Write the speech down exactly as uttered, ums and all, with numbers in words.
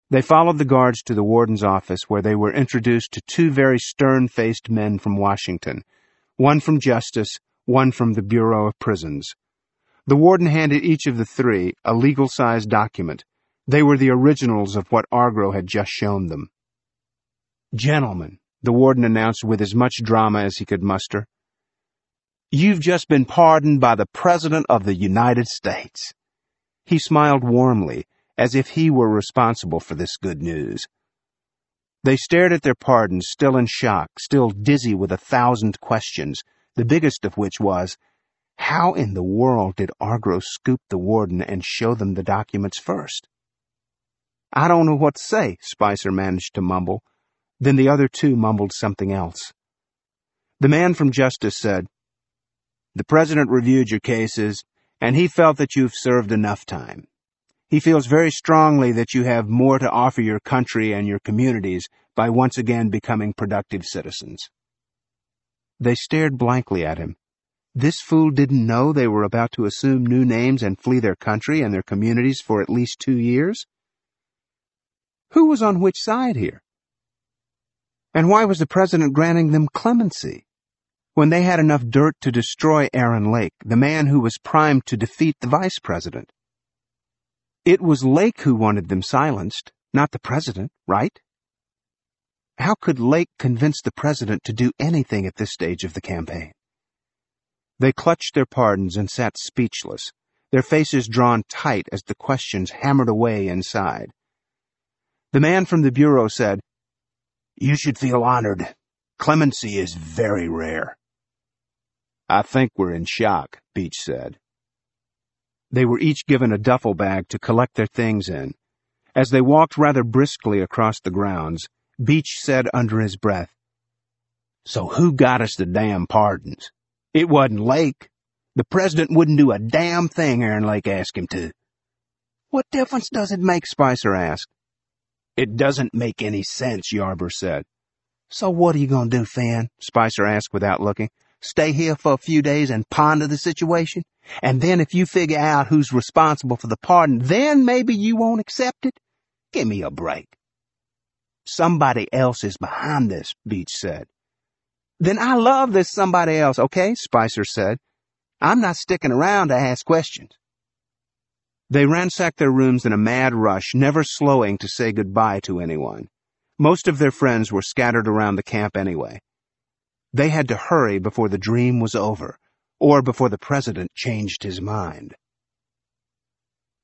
They followed the guards to the warden's office, where they were introduced to two very stern-faced men from Washington, one from Justice, one from the Bureau of Prisons. The warden handed each of the three a legal-sized document. They were the originals of what Argro had just shown them. "Gentlemen," the warden announced with as much drama as he could muster, "you've just been pardoned by the President of the United States." He smiled warmly, as if he were responsible for this good news. They stared at their pardons, still in shock, still dizzy with a thousand questions, the biggest of which was, how in the world did Argro scoop the warden and show them the documents first? "I don't know what to say," Spicer managed to mumble. Then the other two mumbled something else. The man from Justice said, "The President reviewed your cases, and he felt that you've served enough time. He feels very strongly that you have more to offer your country and your communities by once again becoming productive citizens." They stared blankly at him. This fool didn't know they were about to assume new names and flee their country and their communities for at least two years? Who was on which side here? And why was the President granting them clemency when they had enough dirt to destroy Aaron Lake, the man who was primed to defeat the Vice President? It was Lake who wanted them silenced, not the President, right? How could Lake convince the President to do anything at this stage of the campaign? They clutched their pardons and sat speechless, their faces drawn tight as the questions hammered away inside. The man from the Bureau said, "You should feel honored. Clemency is very rare." "I think we're in shock," Beach said. They were each given a duffel bag to collect their things in. As they walked rather briskly across the grounds, Beach said under his breath, "So who got us the damn pardons? It wasn't Lake. The President wouldn't do a damn thing Aaron Lake asked him to." "What difference does it make?" Spicer asked. "It doesn't make any sense," Yarber said. "So what are you going to do, Finn?" Spicer asked without looking. "Stay here for a few days and ponder the situation? And then if you figure out who's responsible for the pardon, then maybe you won't accept it? Give me a break." "Somebody else is behind this," Beach said. "Then I love this somebody else, okay?" Spicer said. "I'm not sticking around to ask questions." They ransacked their rooms in a mad rush, never slowing to say goodbye to anyone. Most of their friends were scattered around the camp anyway. They had to hurry before the dream was over, or before the President changed his mind.